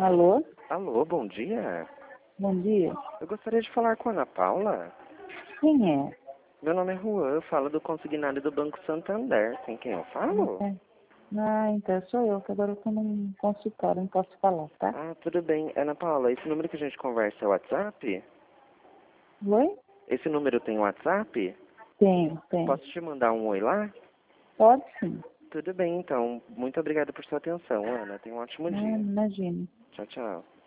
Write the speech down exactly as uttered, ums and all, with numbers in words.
Alô? Alô, bom dia. Bom dia. Eu gostaria de falar com a Ana Paula. Quem é? Meu nome é Juan, eu falo do consignado do Banco Santander. Com quem eu falo? É. Ah, então sou eu, que agora eu estou num consultório, não posso falar, tá? Ah, tudo bem. Ana Paula, esse número que a gente conversa é o WhatsApp? Oi? Esse número tem WhatsApp? Tenho, tenho. Posso te mandar um oi lá? Pode sim. Tudo bem, então. Muito obrigado por sua atenção, Ana. Tenha um ótimo Ah, dia. imagine. Tchau, tchau.